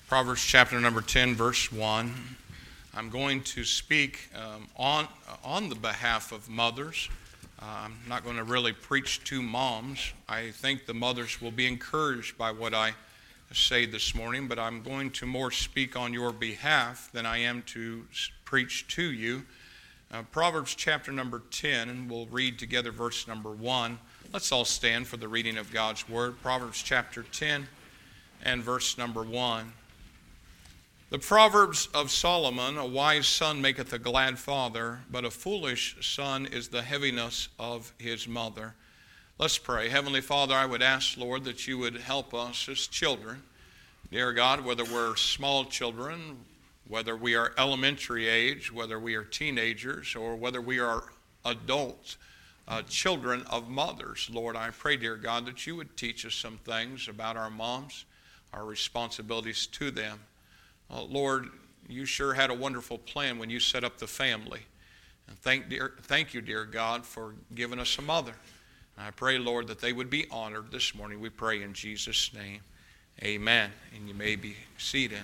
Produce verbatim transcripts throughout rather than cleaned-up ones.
Proverbs chapter number ten, verse one. I'm going to speak um, on, on the behalf of mothers. Uh, I'm not going to really preach to moms. I think the mothers will be encouraged by what I say this morning, but I'm going to more speak on your behalf than I am to preach to you. Uh, Proverbs chapter number ten, and we'll read together verse number one. Let's all stand for the reading of God's word. Proverbs chapter ten and verse number one. The Proverbs of Solomon: a wise son maketh a glad father, but a foolish son is the heaviness of his mother. Let's pray. Heavenly Father, I would ask, Lord, that you would help us as children. Dear God, whether we're small children, whether we are elementary age, whether we are teenagers, or whether we are adults, uh, children of mothers, Lord, I pray, dear God, that you would teach us some things about our moms, our responsibilities to them. Uh, Lord, you sure had a wonderful plan when you set up the family. And thank, dear, thank you, dear God, for giving us a mother. And I pray, Lord, that they would be honored this morning. We pray in Jesus' name. Amen. And you may be seated.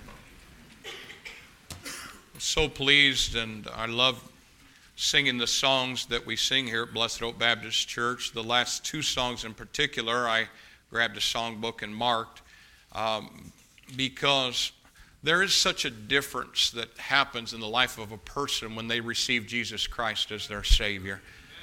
I'm so pleased, and I love singing the songs that we sing here at Blessed Hope Baptist Church. The last two songs in particular, I grabbed a songbook and marked um, because there is such a difference that happens in the life of a person when they receive Jesus Christ as their Savior.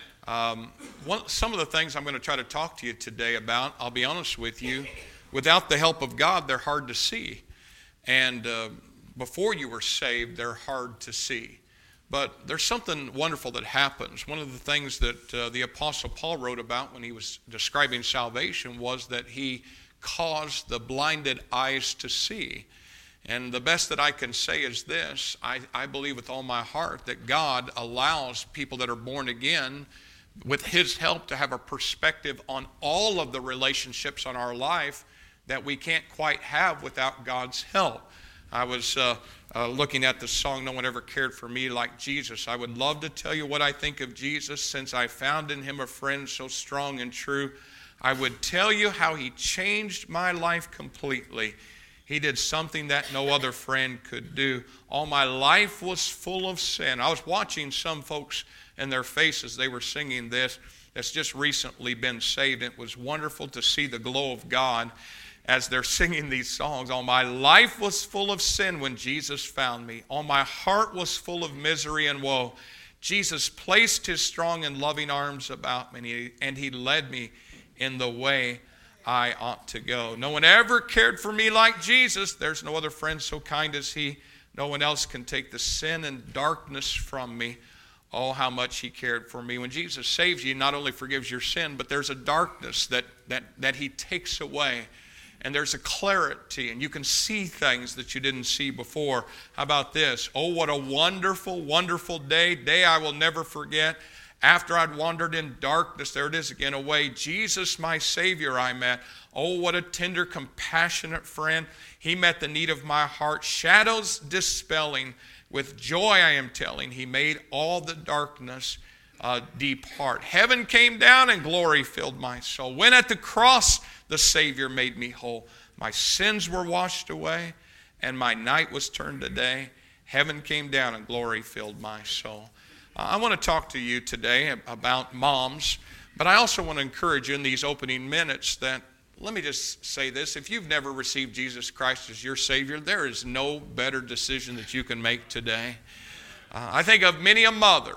Um, one, some of the things I'm going to try to talk to you today about, I'll be honest with you, without the help of God, they're hard to see. And uh, before you were saved, they're hard to see. But there's something wonderful that happens. One of the things that uh, the Apostle Paul wrote about when he was describing salvation was that he caused the blinded eyes to see. And the best that I can say is this: I, I believe with all my heart that God allows people that are born again, with His help, to have a perspective on all of the relationships on our life that we can't quite have without God's help. I was uh, uh, looking at the song, "No One Ever Cared for Me Like Jesus." I would love to tell you what I think of Jesus, since I found in Him a friend so strong and true. I would tell you how He changed my life completely. He did something that no other friend could do. All my life was full of sin. I was watching some folks in their faces. They were singing this that's just recently been saved. It was wonderful to see the glow of God as they're singing these songs. All my life was full of sin when Jesus found me. All my heart was full of misery and woe. Jesus placed His strong and loving arms about me, and He led me in the way I ought to go. No one ever cared for me like Jesus. There's no other friend so kind as He. No one else can take the sin and darkness from me. Oh, how much He cared for me. When Jesus saves you, He not only forgives your sin, but there's a darkness that, that, that He takes away. And there's a clarity, and you can see things that you didn't see before. How about this? Oh, what a wonderful, wonderful day. Day I will never forget. After I'd wandered in darkness, there it is again, away, Jesus, my Savior, I met. Oh, what a tender, compassionate friend. He met the need of my heart, shadows dispelling. With joy I am telling, He made all the darkness uh, depart. Heaven came down and glory filled my soul. When at the cross the Savior made me whole, my sins were washed away and my night was turned to day. Heaven came down and glory filled my soul. I want to talk to you today about moms, but I also want to encourage you in these opening minutes that, let me just say this: if you've never received Jesus Christ as your Savior, there is no better decision that you can make today. Uh, I think of many a mother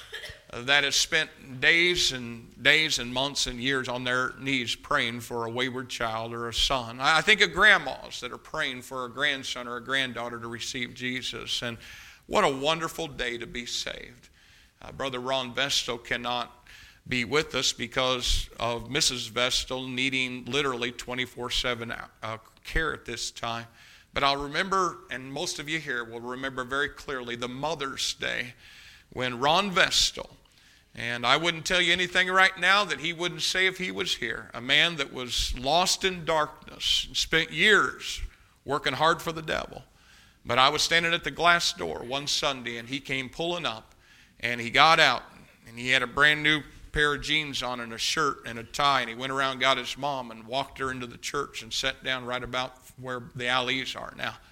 that has spent days and days and months and years on their knees praying for a wayward child or a son. I think of grandmas that are praying for a grandson or a granddaughter to receive Jesus. And what a wonderful day to be saved. Uh, Brother Ron Vestal cannot be with us because of Missus Vestal needing literally twenty-four seven uh, care at this time. But I'll remember, and most of you here will remember very clearly, the Mother's Day when Ron Vestal, and I wouldn't tell you anything right now that he wouldn't say if he was here, a man that was lost in darkness, spent years working hard for the devil. But I was standing at the glass door one Sunday, and he came pulling up. And he got out, and he had a brand new pair of jeans on and a shirt and a tie, and he went around, got his mom, and walked her into the church and sat down right about where the alleys are now.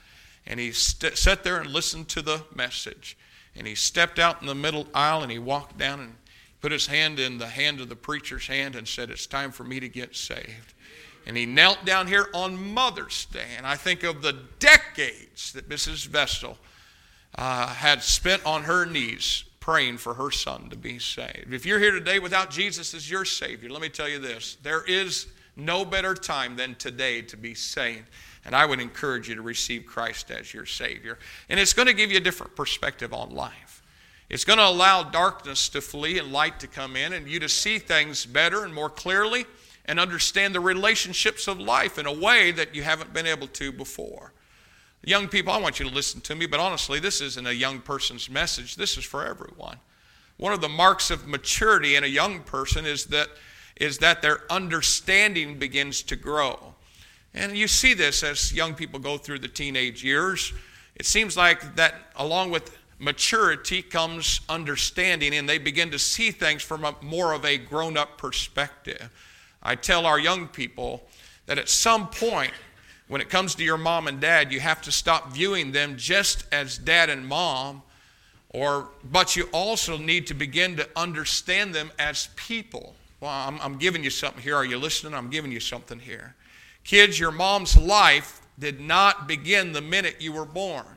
And he st- sat there and listened to the message. And he stepped out in the middle aisle and he walked down and put his hand in the hand of the preacher's hand and said, "It's time for me to get saved." And he knelt down here on Mother's Day. And I think of the decades that Missus Vestal uh, had spent on her knees praying for her son to be saved. If you're here today without Jesus as your Savior, let me tell you this. There is no better time than today to be saved. And I would encourage you to receive Christ as your Savior. And it's going to give you a different perspective on life. It's going to allow darkness to flee and light to come in, and you to see things better and more clearly and understand the relationships of life in a way that you haven't been able to before. Young people, I want you to listen to me, but honestly, this isn't a young person's message. This is for everyone. One of the marks of maturity in a young person is that, is that their understanding begins to grow. And you see this as young people go through the teenage years. It seems like that along with maturity comes understanding, and they begin to see things from a more of a grown-up perspective. I tell our young people that at some point, when it comes to your mom and dad, you have to stop viewing them just as dad and mom, or but you also need to begin to understand them as people. Well, I'm, I'm giving you something here. Are you listening? I'm giving you something here. Kids, your mom's life did not begin the minute you were born.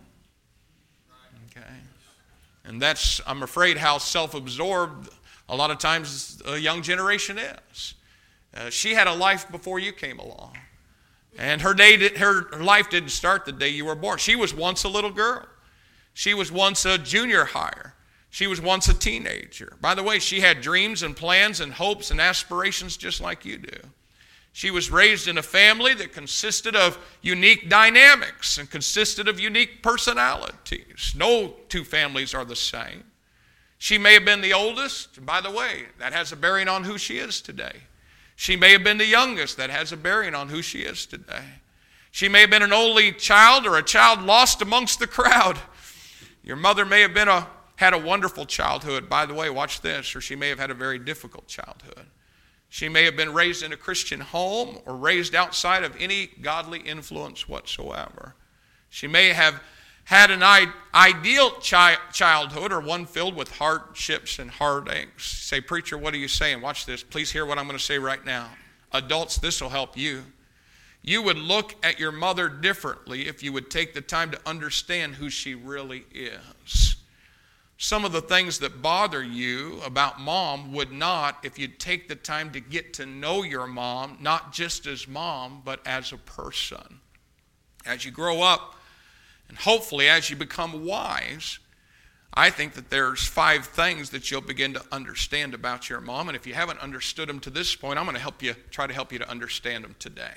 Okay? And that's, I'm afraid, how self-absorbed a lot of times a young generation is. Uh, she had a life before you came along. And her day, did, her life didn't start the day you were born. She was once a little girl. She was once a junior higher. She was once a teenager. By the way, she had dreams and plans and hopes and aspirations just like you do. She was raised in a family that consisted of unique dynamics and consisted of unique personalities. No two families are the same. She may have been the oldest. And by the way, that has a bearing on who she is today. She may have been the youngest. That has a bearing on who she is today. She may have been an only child or a child lost amongst the crowd. Your mother may have been a, had a wonderful childhood. By the way, watch this. Or she may have had a very difficult childhood. She may have been raised in a Christian home or raised outside of any godly influence whatsoever. She may have had an ideal chi- childhood or one filled with hardships and heartaches. Say, "Preacher, what are you saying?" Watch this. Please hear what I'm going to say right now. Adults, this will help you. You would look at your mother differently if you would take the time to understand who she really is. Some of the things that bother you about mom would not if you'd take the time to get to know your mom, not just as mom, but as a person. As you grow up, and hopefully as you become wise, I think that there's five things that you'll begin to understand about your mom. And if you haven't understood them to this point, I'm going to help you, try to help you to understand them today.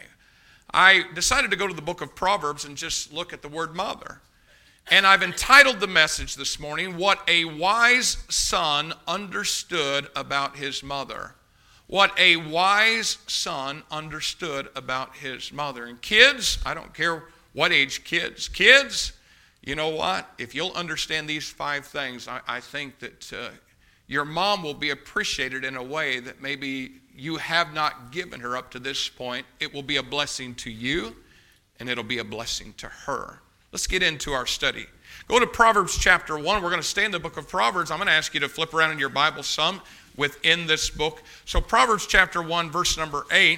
I decided to go to the book of Proverbs and just look at the word mother. And I've entitled the message this morning, "What a Wise Son Understood About His Mother." What a wise son understood about his mother. And kids, I don't care what age kids. Kids, you know what? If you'll understand these five things, I, I think that uh, your mom will be appreciated in a way that maybe you have not given her up to this point. It will be a blessing to you, and it'll be a blessing to her. Let's get into our study. Go to Proverbs chapter one. We're going to stay in the book of Proverbs. I'm going to ask you to flip around in your Bible some within this book. So Proverbs chapter one, verse number eight.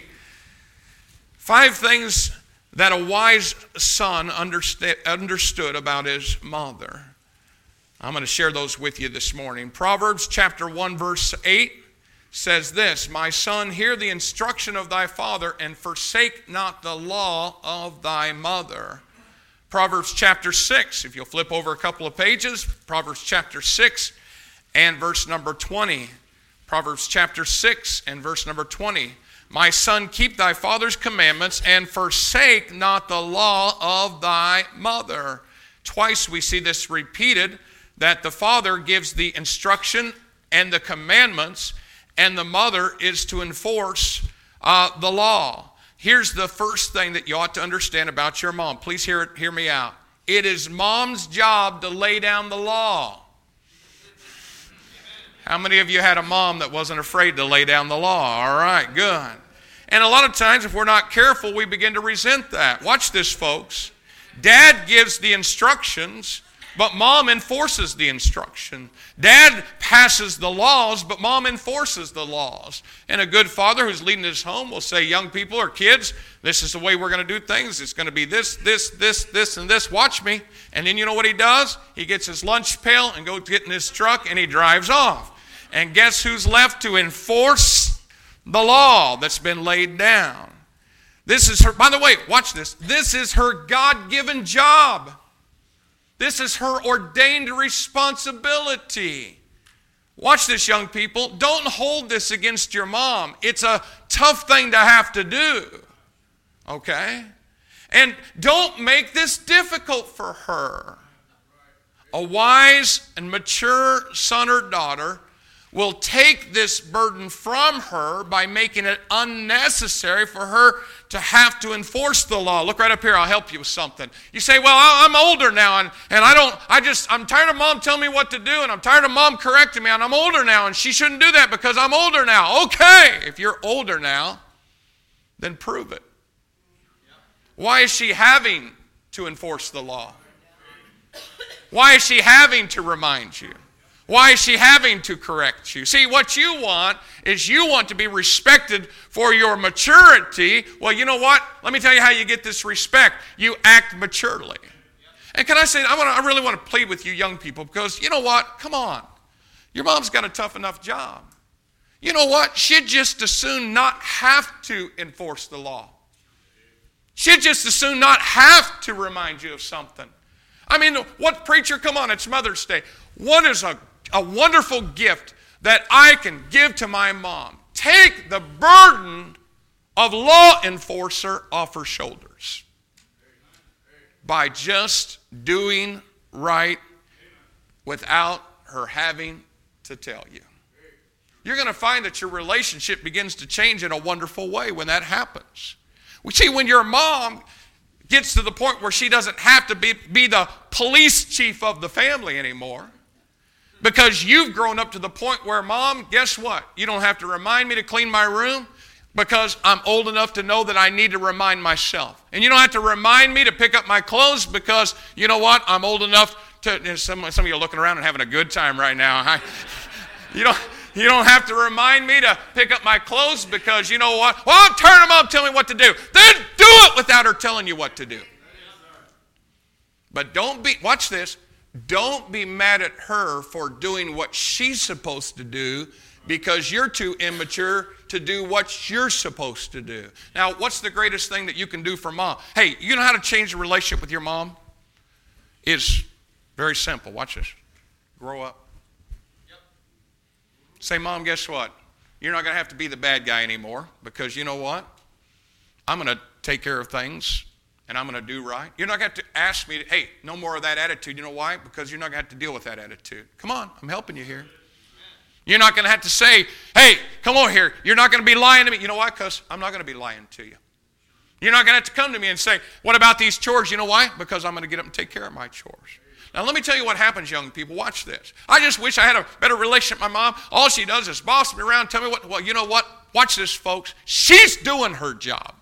Five things that a wise son understood about his mother. I'm going to share those with you this morning. Proverbs chapter one, verse eight says this, "My son, hear the instruction of thy father, and forsake not the law of thy mother." Proverbs chapter six, if you'll flip over a couple of pages, Proverbs chapter six and verse number twenty. Proverbs chapter six and verse number twenty. "My son, keep thy father's commandments, and forsake not the law of thy mother." Twice we see this repeated, that the father gives the instruction and the commandments, and the mother is to enforce uh, the law. Here's the first thing that you ought to understand about your mom. Please hear, it, hear me out. It is mom's job to lay down the law. How many of you had a mom that wasn't afraid to lay down the law? All right, good. And a lot of times, if we're not careful, we begin to resent that. Watch this, folks. Dad gives the instructions, but mom enforces the instruction. Dad passes the laws, but mom enforces the laws. And a good father who's leading his home will say, young people or kids, this is the way we're going to do things. It's going to be this, this, this, this, and this. Watch me. And then you know what he does? He gets his lunch pail and goes get in his truck and he drives off. And guess who's left to enforce the law that's been laid down? This is her, by the way, watch this. This is her God-given job. This is her ordained responsibility. Watch this, young people. Don't hold this against your mom. It's a tough thing to have to do. Okay? And don't make this difficult for her. A wise and mature son or daughter will take this burden from her by making it unnecessary for her to have to enforce the law. Look right up here, I'll help you with something. You say, well, I'm older now, and, and I don't, I just, I'm tired of mom telling me what to do, and I'm tired of mom correcting me, and I'm older now, and she shouldn't do that because I'm older now. Okay, if you're older now, then prove it. Why is she having to enforce the law? Why is she having to remind you? Why is she having to correct you? See, what you want is you want to be respected for your maturity. Well, you know what? Let me tell you how you get this respect. You act maturely. And can I say, I, want to, I really want to plead with you young people because you know what? Come on. Your mom's got a tough enough job. You know what? She'd just as soon not have to enforce the law. She'd just as soon not have to remind you of something. I mean, what preacher? Come on, it's Mother's Day. What is a A wonderful gift that I can give to my mom. Take the burden of law enforcer off her shoulders by just doing right without her having to tell you. You're going to find that your relationship begins to change in a wonderful way when that happens. We see when your mom gets to the point where she doesn't have to be, be the police chief of the family anymore, because you've grown up to the point where, Mom, guess what? You don't have to remind me to clean my room because I'm old enough to know that I need to remind myself. And you don't have to remind me to pick up my clothes because, you know what? I'm old enough to, and some, some of you are looking around and having a good time right now. I, you, don't, you don't have to remind me to pick up my clothes because, you know what? Well, I'll turn them up, tell me what to do. Then do it without her telling you what to do. But don't be, watch this. Don't be mad at her for doing what she's supposed to do because you're too immature to do what you're supposed to do. Now, what's the greatest thing that you can do for mom? Hey, you know how to change the relationship with your mom? It's very simple. Watch this. Grow up. Yep. Say, Mom, guess what? You're not going to have to be the bad guy anymore because you know what? I'm going to take care of things. And I'm going to do right. You're not going to have to ask me, to, hey, no more of that attitude. You know why? Because you're not going to have to deal with that attitude. Come on, I'm helping you here. You're not going to have to say, hey, come on here. You're not going to be lying to me. You know why? Because I'm not going to be lying to you. You're not going to have to come to me and say, what about these chores? You know why? Because I'm going to get up and take care of my chores. Now, let me tell you what happens, young people. Watch this. I just wish I had a better relationship with my mom. All she does is boss me around, tell me what. Well, you know what? Watch this, folks. She's doing her job.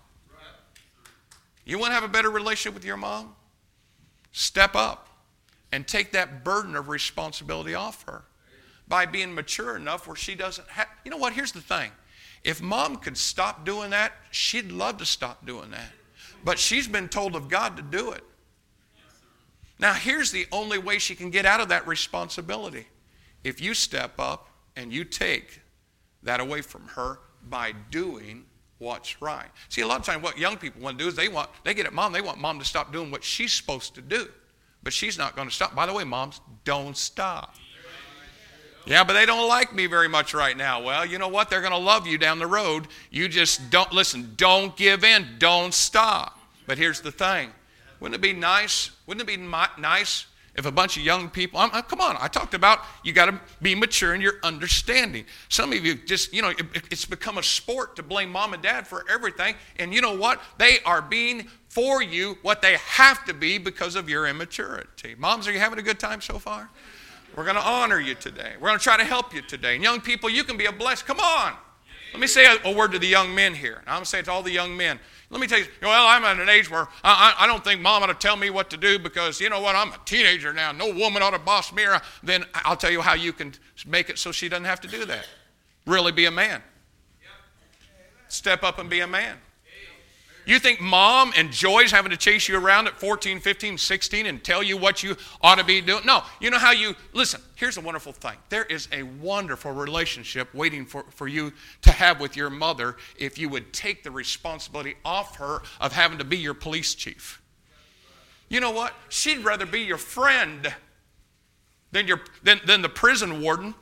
You want to have a better relationship with your mom? Step up and take that burden of responsibility off her by being mature enough where she doesn't have. You know what? Here's the thing. If mom could stop doing that, she'd love to stop doing that. But she's been told of God to do it. Now, here's the only way she can get out of that responsibility. If you step up and you take that away from her by doing what's right. See, a lot of times what young people want to do is they want, they get at mom, they want mom to stop doing what she's supposed to do. But she's not going to stop. By the way, moms, don't stop. Yeah, but they don't like me very much right now. Well, you know what? They're going to love you down the road. You just don't, listen, don't give in. Don't stop. But here's the thing. Wouldn't it be nice? Wouldn't it be nice if a bunch of young people, I'm, I'm, come on, I talked about you got to be mature in your understanding. Some of you just, you know, it, it's become a sport to blame mom and dad for everything. And you know what? They are being for you what they have to be because of your immaturity. Moms, are you having a good time so far? We're going to honor you today. We're going to try to help you today. And young people, you can be a blessing. Come on. Let me say a, a word to the young men here. And I'm going to say it to all the young men. Let me tell you, well, I'm at an age where I, I, I don't think Mom ought to tell me what to do because, you know what, I'm a teenager now. No woman ought to boss me around. Then I'll tell you how you can make it so she doesn't have to do that. Really be a man. Step up and be a man. You think Mom enjoys having to chase you around at fourteen, fifteen, sixteen and tell you what you ought to be doing? No. You know how you, listen, here's a wonderful thing. There is a wonderful relationship waiting for, for you to have with your mother if you would take the responsibility off her of having to be your police chief. You know what? She'd rather be your friend than, your, than, than the prison warden.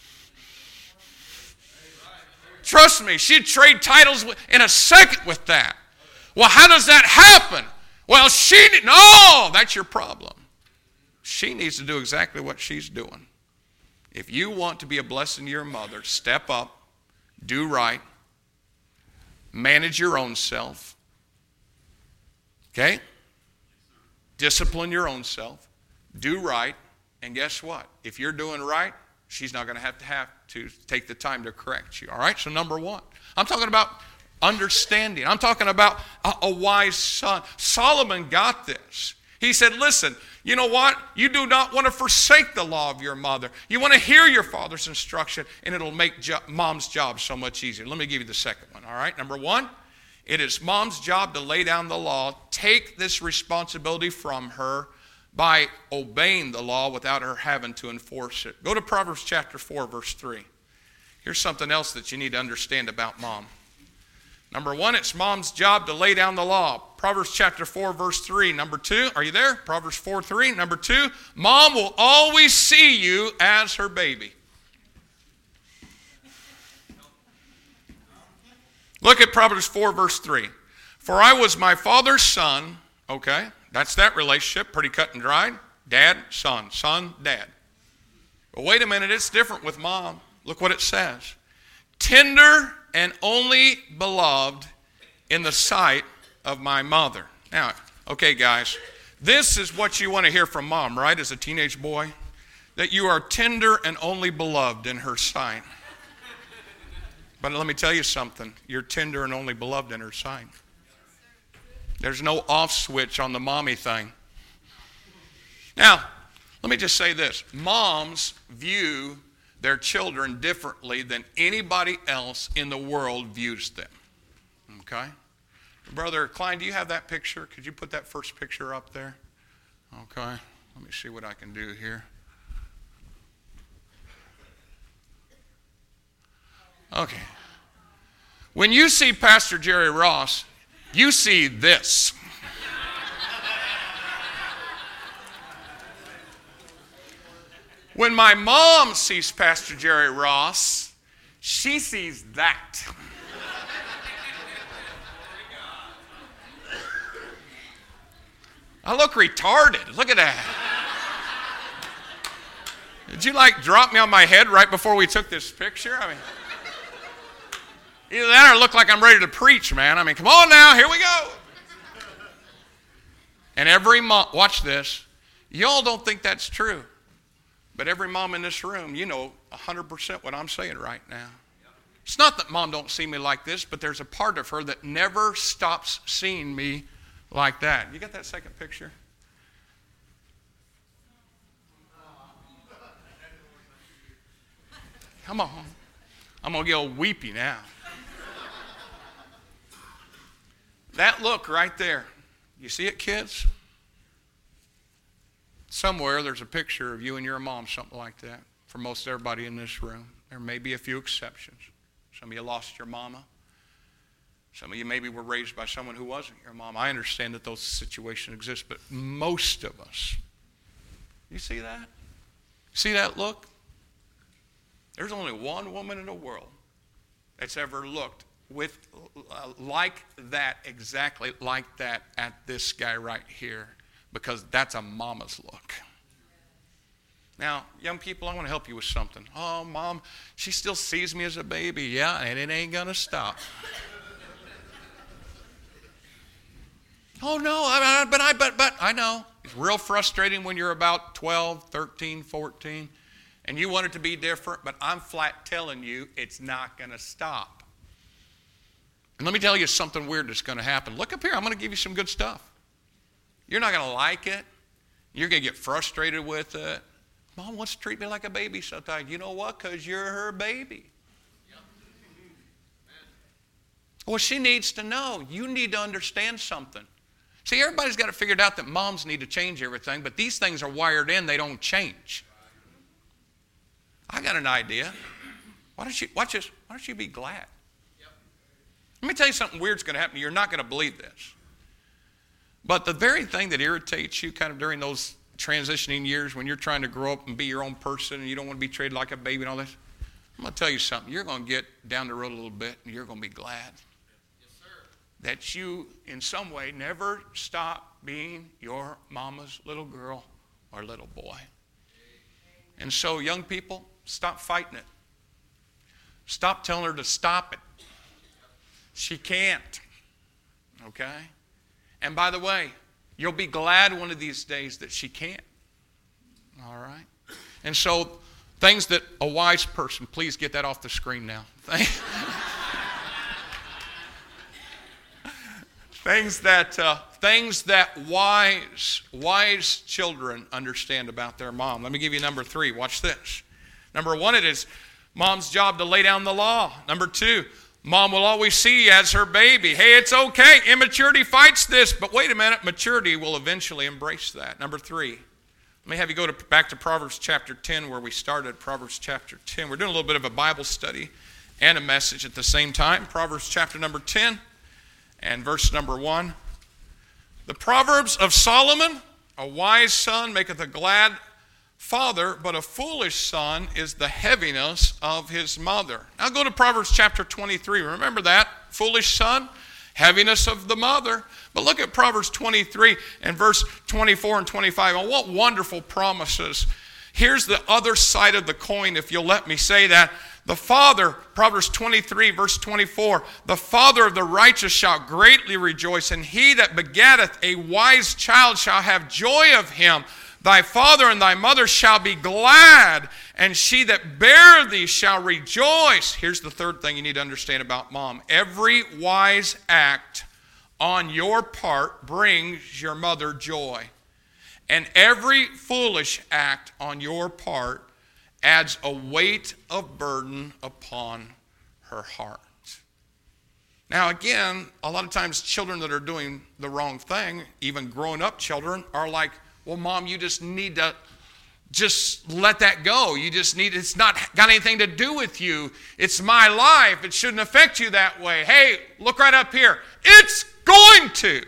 Trust me, she'd trade titles in a second with that. Well, how does that happen? Well, she, no, that's your problem. She needs to do exactly what she's doing. If you want to be a blessing to your mother, step up, do right, manage your own self, okay? Discipline your own self, do right, and guess what? If you're doing right, she's not going to have to have to take the time to correct you, all right? So number one, I'm talking about understanding. I'm talking about a, a wise son. Solomon got this. He said, listen, you know what? You do not want to forsake the law of your mother. You want to hear your father's instruction, and it'll make jo- mom's job so much easier. Let me give you the second one, all right? Number one, it is mom's job to lay down the law. Take this responsibility from her by obeying the law without her having to enforce it. Go to Proverbs chapter four, verse three. Here's something else that you need to understand about mom. Number one, it's mom's job to lay down the law. Proverbs chapter four, verse three. Number two, are you there? Proverbs four, three. Number two, mom will always see you as her baby. Look at Proverbs four, verse three. For I was my father's son. Okay, that's that relationship, pretty cut and dried. Dad, son, son, dad. But wait a minute, it's different with mom. Look what it says. Tender and only beloved in the sight of my mother. Now, okay, guys, this is what you want to hear from mom, right, as a teenage boy? That you are tender and only beloved in her sight. But let me tell you something. You're tender and only beloved in her sight. There's no off switch on the mommy thing. Now, let me just say this. Moms view their children differently than anybody else in the world views them. Okay? Brother Klein, do you have that picture? Could you put that first picture up there? Okay. Let me see what I can do here. Okay. When you see Pastor Jerry Ross, you see this. When my mom sees Pastor Jerry Ross, she sees that. I look retarded. Look at that. Did you like drop me on my head right before we took this picture? I mean, either that or look like I'm ready to preach, man. I mean, come on now, here we go. And every mom, watch this. Y'all don't think that's true. But every mom in this room, you know one hundred percent what I'm saying right now. It's not that mom don't see me like this, but there's a part of her that never stops seeing me like that. You got that second picture? Come on. I'm going to get all weepy now. That look right there. You see it, kids? Somewhere there's a picture of you and your mom, something like that, for most everybody in this room. There may be a few exceptions. Some of you lost your mama. Some of you maybe were raised by someone who wasn't your mom. I understand that those situations exist, but most of us, you see that? See that look? There's only one woman in the world that's ever looked with uh, like that, exactly like that at this guy right here. Because that's a mama's look. Now, young people, I want to help you with something. Oh, mom, she still sees me as a baby. Yeah, and it ain't going to stop. Oh, no, I, but I, but, but, I know. It's real frustrating when you're about twelve, thirteen, fourteen, and you want it to be different, but I'm flat telling you it's not going to stop. And let me tell you something weird that's going to happen. Look up here. I'm going to give you some good stuff. You're not going to like it. You're going to get frustrated with it. Mom wants to treat me like a baby sometimes. You know what? Because you're her baby. Well, she needs to know. You need to understand something. See, everybody's got it figured out that moms need to change everything, but these things are wired in. They don't change. I got an idea. Why don't you, watch this, why don't you be glad? Let me tell you something weird's going to happen. You're not going to believe this. But the very thing that irritates you kind of during those transitioning years when you're trying to grow up and be your own person and you don't want to be treated like a baby and all this, I'm going to tell you something. You're going to get down the road a little bit and you're going to be glad that you, in some way, never stop being your mama's little girl or little boy. And so, young people, stop fighting it. Stop telling her to stop it. She can't. Okay? And by the way, you'll be glad one of these days that she can't. All right? And so, things that a wise person, please get that off the screen now. Things that uh, things that wise wise children understand about their mom. Let me give you number three. Watch this. Number one, it is mom's job to lay down the law. Number two, mom will always see you as her baby. Hey, it's okay. Immaturity fights this, but wait a minute. Maturity will eventually embrace that. Number three, let me have you go to, back to Proverbs chapter ten where we started. Proverbs chapter ten. We're doing a little bit of a Bible study and a message at the same time. Proverbs chapter number ten. And verse number one, the Proverbs of Solomon, a wise son maketh a glad father, but a foolish son is the heaviness of his mother. Now go to Proverbs chapter twenty-three. Remember that? Foolish son, heaviness of the mother. But look at Proverbs twenty-three and verse twenty-four and twenty-five. Oh, what wonderful promises. Here's the other side of the coin, if you'll let me say that. The father, Proverbs twenty-three, verse twenty-four, the father of the righteous shall greatly rejoice, and he that begetteth a wise child shall have joy of him. Thy father and thy mother shall be glad, and she that bare thee shall rejoice. Here's the third thing you need to understand about mom. Every wise act on your part brings your mother joy. And every foolish act on your part adds a weight of burden upon her heart. Now again, a lot of times children that are doing the wrong thing, even grown up children, are like, well, mom, you just need to just let that go. You just need, it's not got anything to do with you. It's my life. It shouldn't affect you that way. Hey, look right up here. It's going to.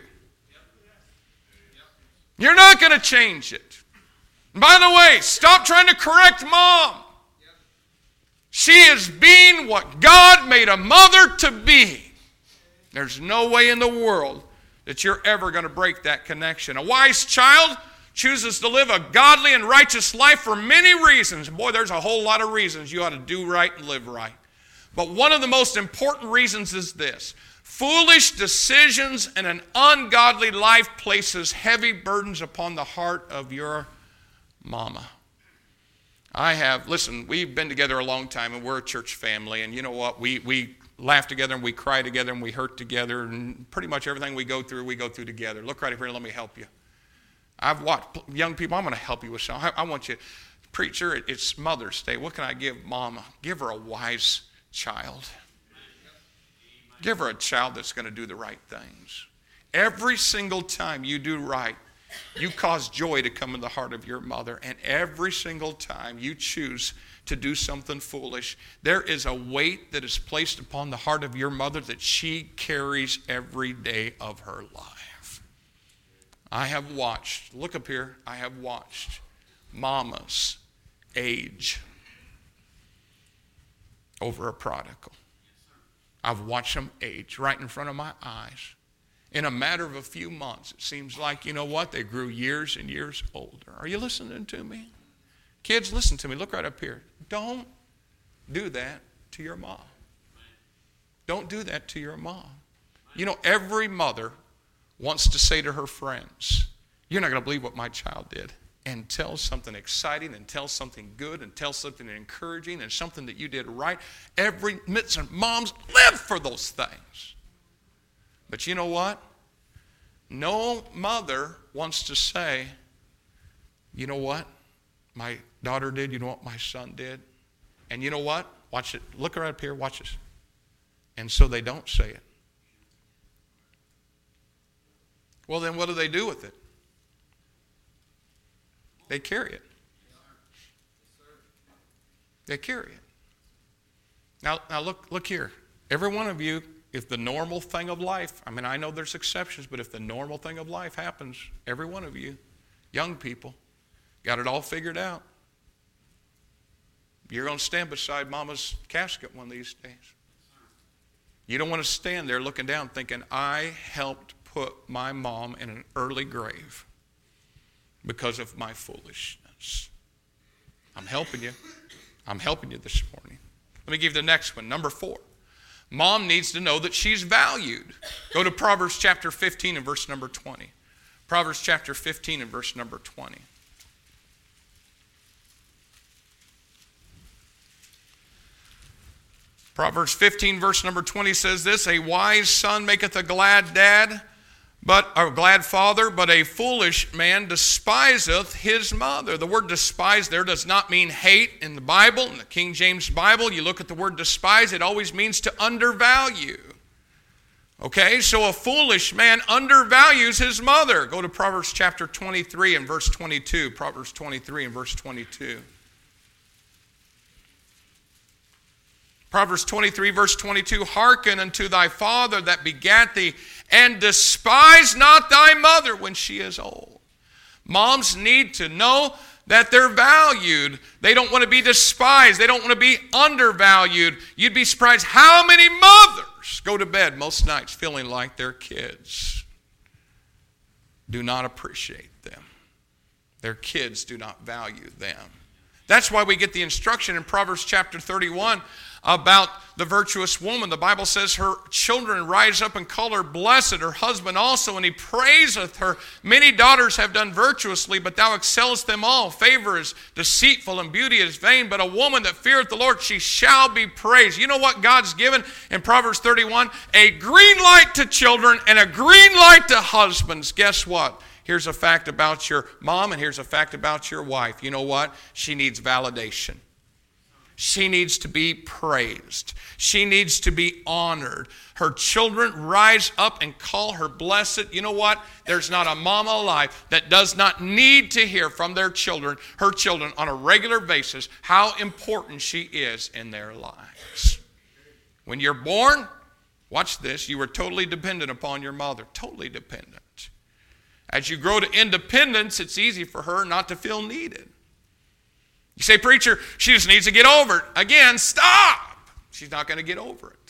You're not going to change it. By the way, stop trying to correct mom. She is being what God made a mother to be. There's no way in the world that you're ever going to break that connection. A wise child chooses to live a godly and righteous life for many reasons. Boy, there's a whole lot of reasons you ought to do right and live right. But one of the most important reasons is this. Foolish decisions and an ungodly life places heavy burdens upon the heart of your mama. I have, listen, we've been together a long time and we're a church family, and you know what? We we laugh together and we cry together and we hurt together, and pretty much everything we go through, we go through together. Look right up here and let me help you. I've watched young people, I'm going to help you with something. I, I want you, preacher, it, it's Mother's Day. What can I give mama? Give her a wise child. Give her a child that's going to do the right things. Every single time you do right, you cause joy to come in the heart of your mother. And every single time you choose to do something foolish, there is a weight that is placed upon the heart of your mother that she carries every day of her life. I have watched, look up here, I have watched mamas age over a prodigal. I've watched them age right in front of my eyes. In a matter of a few months, it seems like, you know what, they grew years and years older. Are you listening to me? Kids, listen to me. Look right up here. Don't do that to your mom. Don't do that to your mom. You know, every mother wants to say to her friends, you're not going to believe what my child did. And tell something exciting and tell something good and tell something encouraging and something that you did right. Every, moms live for those things. But you know what? No mother wants to say, you know what my daughter did, you know what my son did? And you know what? Watch it. Look right up here. Watch this. And so they don't say it. Well, then what do they do with it? They carry it. They carry it. Now, now look, look here. Every one of you, if the normal thing of life, I mean, I know there's exceptions, but if the normal thing of life happens, every one of you, young people, got it all figured out. You're going to stand beside mama's casket one of these days. You don't want to stand there looking down thinking, I helped put my mom in an early grave because of my foolishness. I'm helping you. I'm helping you this morning. Let me give you the next one. Number four. Mom needs to know that she's valued. Go to Proverbs chapter fifteen and verse number twenty. Proverbs chapter fifteen and verse number twenty. Proverbs fifteen verse number twenty says this, a wise son maketh a glad dad, but a glad father, but a foolish man despiseth his mother. The word despise there does not mean hate in the Bible. In the King James Bible, you look at the word despise, it always means to undervalue. Okay, so a foolish man undervalues his mother. Go to Proverbs chapter twenty-three and verse twenty-two. Proverbs twenty-three and verse twenty-two. Proverbs twenty-three verse twenty-two, hearken unto thy father that begat thee, and despise not thy mother when she is old. Moms need to know that they're valued. They don't want to be despised. They don't want to be undervalued. You'd be surprised how many mothers go to bed most nights feeling like their kids do not appreciate them. Their kids do not value them. That's why we get the instruction in Proverbs chapter thirty-one about the virtuous woman. The Bible says her children rise up and call her blessed, her husband also, and he praiseth her. Many daughters have done virtuously, but thou excellest them all. Favor is deceitful and beauty is vain, but a woman that feareth the Lord, she shall be praised. You know what God's given in Proverbs thirty-one? A green light to children and a green light to husbands. Guess what? Here's a fact about your mom and here's a fact about your wife. You know what? She needs validation. She needs to be praised. She needs to be honored. Her children rise up and call her blessed. You know what? There's not a mama alive that does not need to hear from their children, her children, on a regular basis, how important she is in their lives. When you're born, watch this, you were totally dependent upon your mother. Totally dependent. As you grow to independence, it's easy for her not to feel needed. You say, preacher, she just needs to get over it. Again, stop. She's not going to get over it.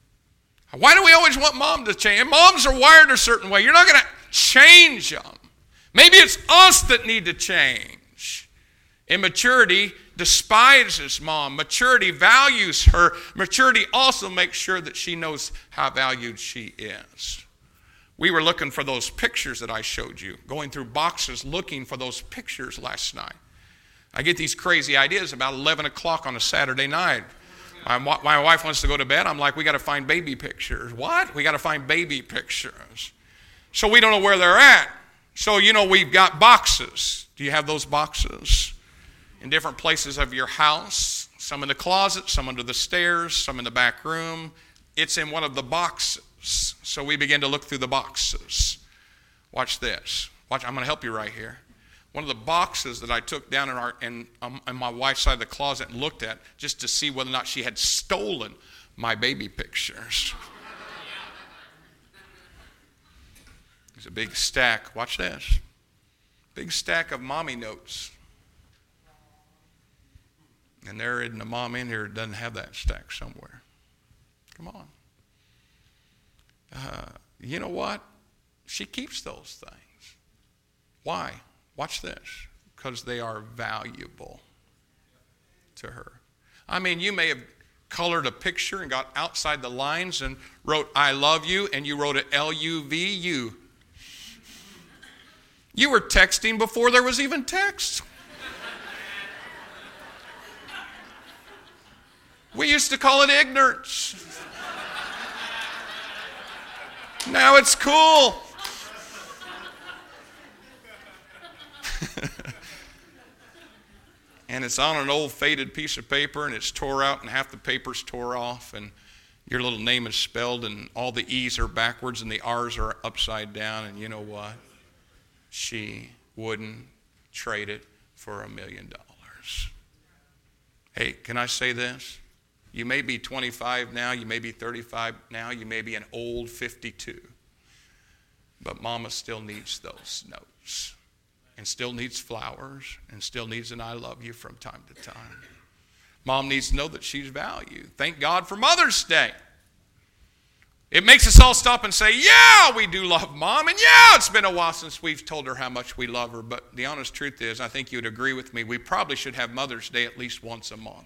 Why do we always want mom to change? Moms are wired a certain way. You're not going to change them. Maybe it's us that need to change. Immaturity despises mom. Maturity values her. Maturity also makes sure that she knows how valued she is. We were looking for those pictures that I showed you, going through boxes looking for those pictures last night. I get these crazy ideas about eleven o'clock on a Saturday night. My, my wife wants to go to bed. I'm like, we got to find baby pictures. What? We got to find baby pictures. So we don't know where they're at. So, you know, we've got boxes. Do you have those boxes? In different places of your house. Some in the closet, some under the stairs, some in the back room. It's in one of the boxes. So we begin to look through the boxes. Watch this. Watch. I'm going to help you right here. One of the boxes that I took down in, our, in, um, in my wife's side of the closet and looked at just to see whether or not she had stolen my baby pictures. There's a big stack. Watch this. Big stack of mommy notes. And there isn't a mom in here that doesn't have that stack somewhere. Come on. Uh, you know what? She keeps those things. Why? Watch this. Because they are valuable to her. I mean, you may have colored a picture and got outside the lines and wrote, I love you, and you wrote it L U V U. You were texting before there was even text. We used to call it ignorance. Now it's cool. And it's on an old faded piece of paper, and it's tore out, and half the paper's tore off, and your little name is spelled, and all the E's are backwards, and the R's are upside down, and you know what? She wouldn't trade it for a million dollars. Hey, can I say this? You may be twenty-five now, you may be thirty-five now, you may be an old fifty-two. But Mama still needs those notes, and still needs flowers, and still needs an I love you from time to time. Mom needs to know that she's valued. Thank God for Mother's Day. It makes us all stop and say, yeah, we do love Mom, and yeah, it's been a while since we've told her how much we love her. But the honest truth is, I think you would agree with me, we probably should have Mother's Day at least once a month.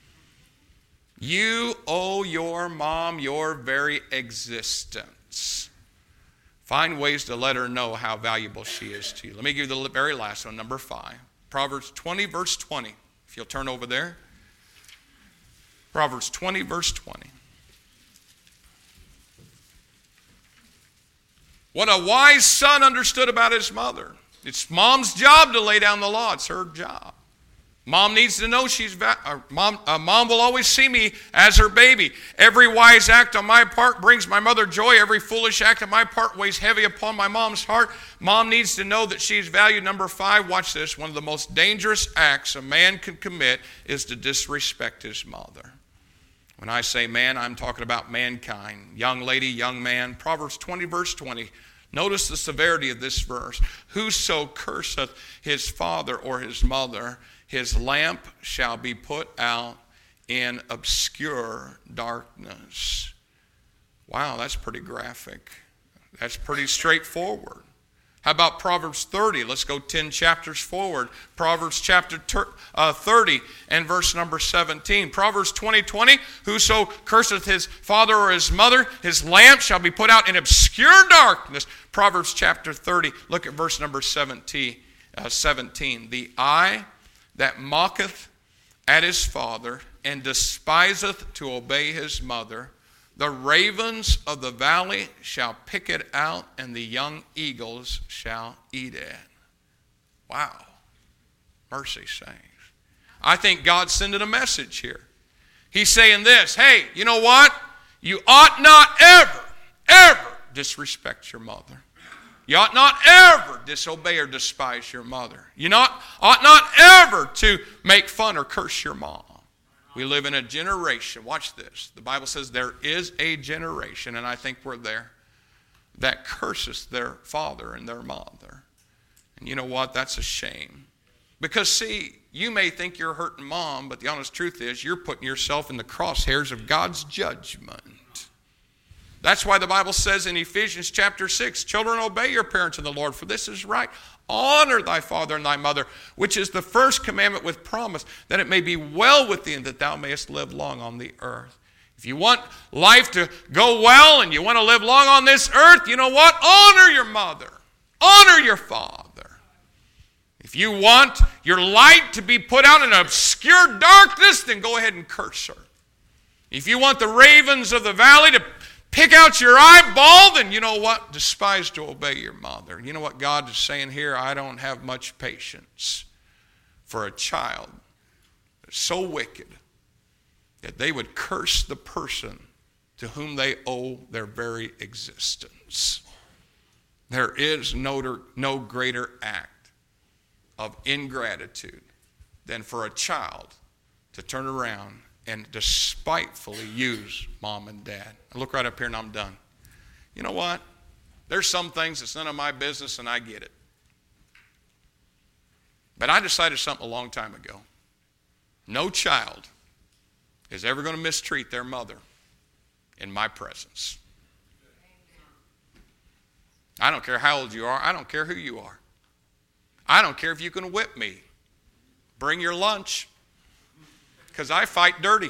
You owe your mom your very existence. Find ways to let her know how valuable she is to you. Let me give you the very last one, number five. Proverbs twenty, verse twenty. If you'll turn over there. Proverbs twenty, verse twenty. What a wise son understood about his mother. It's Mom's job to lay down the law. It's her job. Mom needs to know she's, va- uh, mom, uh, Mom will always see me as her baby. Every wise act on my part brings my mother joy. Every foolish act on my part weighs heavy upon my mom's heart. Mom needs to know that she's valued. Number five, watch this. One of the most dangerous acts a man can commit is to disrespect his mother. When I say man, I'm talking about mankind. Young lady, young man. Proverbs twenty, verse twenty. Notice the severity of this verse. Whoso curseth his father or his mother, his lamp shall be put out in obscure darkness. Wow, that's pretty graphic. That's pretty straightforward. How about Proverbs thirty? Let's go ten chapters forward. Proverbs chapter thirty and verse number seventeen. Proverbs twenty twenty. Whoso curseth his father or his mother, his lamp shall be put out in obscure darkness. Proverbs chapter thirty. Look at verse number seventeen. Uh, seventeen. The eye that mocketh at his father and despiseth to obey his mother, the ravens of the valley shall pick it out, and the young eagles shall eat it. Wow. Mercy sakes. I think God's sending a message here. He's saying this, hey, you know what? You ought not ever, ever disrespect your mother. You ought not ever disobey or despise your mother. You not, ought not ever to make fun or curse your mom. We live in a generation, watch this. The Bible says there is a generation, and I think we're there, that curses their father and their mother. And you know what? That's a shame. Because see, you may think you're hurting mom, but the honest truth is you're putting yourself in the crosshairs of God's judgment. That's why the Bible says in Ephesians chapter six, children, obey your parents in the Lord, for this is right. Honor thy father and thy mother, which is the first commandment with promise, that it may be well with thee and that thou mayest live long on the earth. If you want life to go well and you want to live long on this earth, you know what? Honor your mother. Honor your father. If you want your light to be put out in obscure darkness, then go ahead and curse her. If you want the ravens of the valley to pick out your eyeball, then you know what? Despise to obey your mother. You know what God is saying here? I don't have much patience for a child that's so wicked that they would curse the person to whom they owe their very existence. There is no, no greater act of ingratitude than for a child to turn around and despitefully use mom and dad. I look right up here and I'm done. You know what? There's some things that's none of my business and I get it. But I decided something a long time ago. No child is ever going to mistreat their mother in my presence. I don't care how old you are. I don't care who you are. I don't care if you can whip me. Bring your lunch. Because I fight dirty.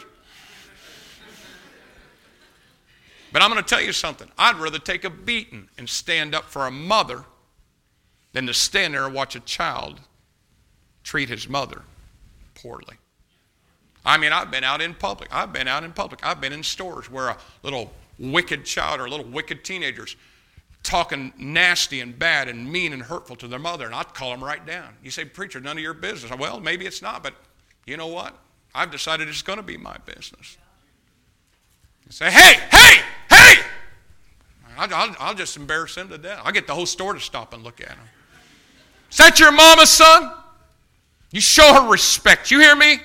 But I'm going to tell you something. I'd rather take a beating and stand up for a mother than to stand there and watch a child treat his mother poorly. I mean, I've been out in public. I've been out in public. I've been in stores where a little wicked child or little wicked teenagers talking nasty and bad and mean and hurtful to their mother, and I'd call them right down. You say, preacher, none of your business. Well, maybe it's not, but you know what? I've decided it's going to be my business. You say, hey, hey, hey! I'll, I'll, I'll just embarrass them to death. I'll get the whole store to stop and look at them. Is that your mama's son? You show her respect. You hear me?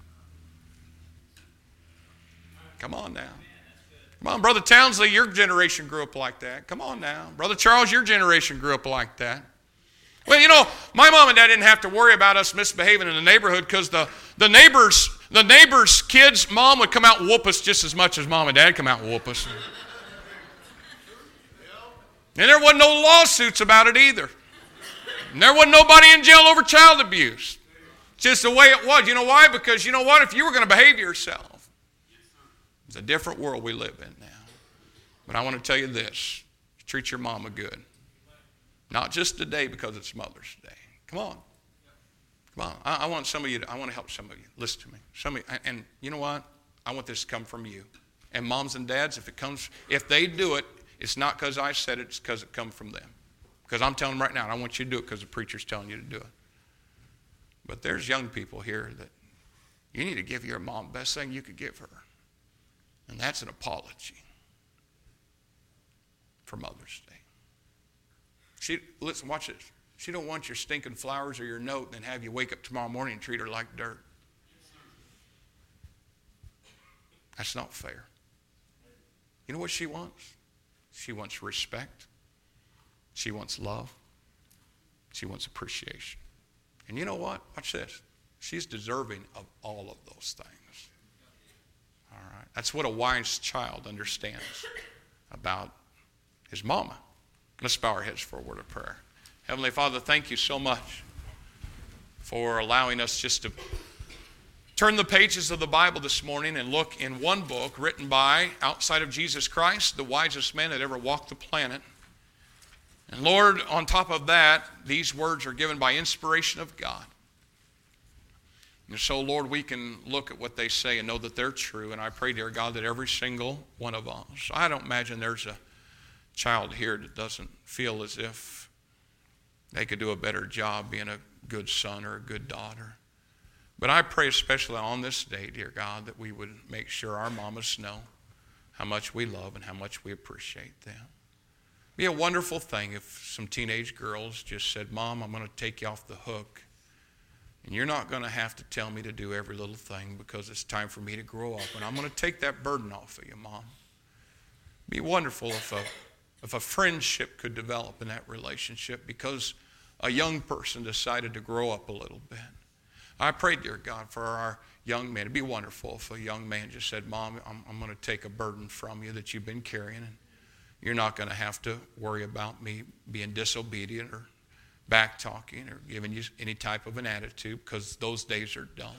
Come on now. Come on, Brother Townsley, your generation grew up like that. Come on now. Brother Charles, your generation grew up like that. Well, you know, my mom and dad didn't have to worry about us misbehaving in the neighborhood because the, the neighbors, the neighbors' kids' mom would come out and whoop us just as much as mom and dad come out and whoop us. And there wasn't no lawsuits about it either. And there wasn't nobody in jail over child abuse. Just the way it was. You know why? Because you know what? If you were going to behave yourself, it's a different world we live in now. But I want to tell you this. Treat your mama good. Not just today because it's Mother's Day. Come on. Come on. I, I want some of you to, I want to help some of you. Listen to me. Some of you, and you know what? I want this to come from you. And moms and dads, if it comes, if they do it, it's not because I said it, it's because it comes from them. Because I'm telling them right now, I want you to do it because the preacher's telling you to do it. But there's young people here that you need to give your mom the best thing you could give her. And that's an apology for Mother's Day. She, listen, watch this. She don't want your stinking flowers or your note and then have you wake up tomorrow morning and treat her like dirt. That's not fair. You know what she wants? She wants respect. She wants love. She wants appreciation. And you know what? Watch this. She's deserving of all of those things. All right. That's what a wise child understands about his mama. Let's bow our heads for a word of prayer. Heavenly Father, thank you so much for allowing us just to turn the pages of the Bible this morning and look in one book written by, outside of Jesus Christ, the wisest man that ever walked the planet. And Lord, on top of that, these words are given by inspiration of God. And so, Lord, we can look at what they say and know that they're true. And I pray, dear God, that every single one of us, I don't imagine there's a child here that doesn't feel as if they could do a better job being a good son or a good daughter. But I pray especially on this day, dear God, that we would make sure our mamas know how much we love and how much we appreciate them. It'd be a wonderful thing if some teenage girls just said, Mom, I'm going to take you off the hook. And you're not going to have to tell me to do every little thing because it's time for me to grow up. And I'm going to take that burden off of you, Mom. It'd be wonderful if a, if a friendship could develop in that relationship because a young person decided to grow up a little bit. I pray, dear God, for our young men. It'd be wonderful if a young man just said, Mom, I'm, I'm going to take a burden from you that you've been carrying. And you're not going to have to worry about me being disobedient or back-talking or giving you any type of an attitude because those days are done.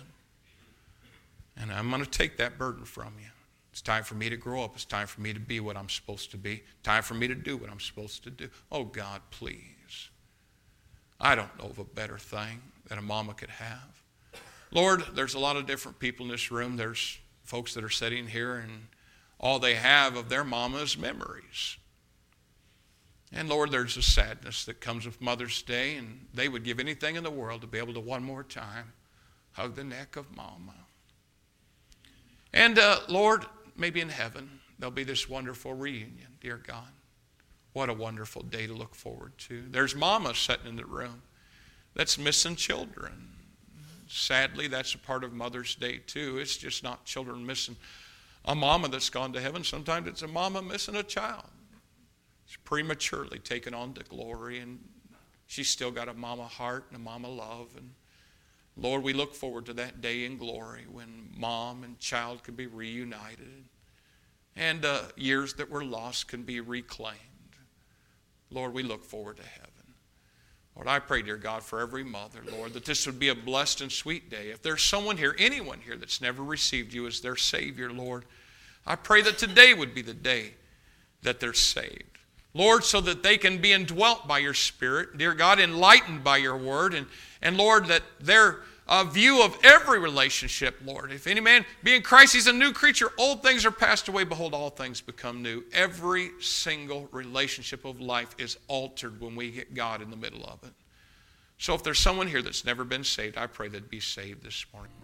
And I'm going to take that burden from you. It's time for me to grow up. It's time for me to be what I'm supposed to be. Time for me to do what I'm supposed to do. Oh, God, please. I don't know of a better thing that a mama could have. Lord, there's a lot of different people in this room. There's folks that are sitting here and all they have of their mama is memories. And Lord, there's a sadness that comes with Mother's Day, and they would give anything in the world to be able to one more time hug the neck of Mama. And uh, Lord, maybe in heaven there'll be this wonderful reunion, dear God. What a wonderful day to look forward to. There's Mama sitting in the room that's missing children. Sadly, that's a part of Mother's Day too. It's just not children missing a mama that's gone to heaven. Sometimes it's a mama missing a child. She's prematurely taken on to glory, and she's still got a mama heart and a mama love. And Lord, we look forward to that day in glory when mom and child can be reunited and uh, years that were lost can be reclaimed. Lord, we look forward to heaven. Lord, I pray, dear God, for every mother, Lord, that this would be a blessed and sweet day. If there's someone here, anyone here that's never received you as their Savior, Lord, I pray that today would be the day that they're saved. Lord, so that they can be indwelt by your Spirit, dear God, enlightened by your word, and, and Lord, that their uh, view of every relationship, Lord. If any man be in Christ, he's a new creature. Old things are passed away. Behold, all things become new. Every single relationship of life is altered when we get God in the middle of it. So if there's someone here that's never been saved, I pray they'd be saved this morning.